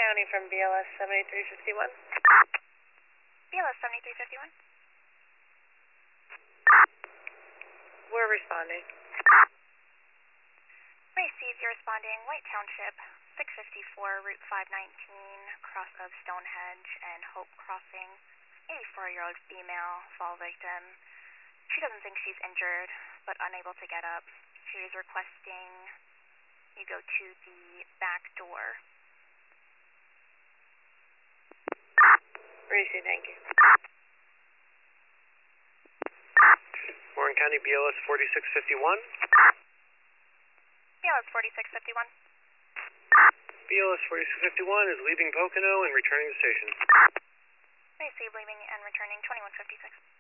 County from BLS 7351. BLS 7351. We're responding. Received, you're responding. White Township, 654, Route 519, cross of Stonehenge and Hope Crossing. 84-year-old female, fall victim. She doesn't think she's injured, but unable to get up. She is requesting you go to the back door. Received, thank you. Warren County BLS 4651. BLS 4651. BLS 4651 is leaving Pocono and returning to station. Received, leaving and returning 2156.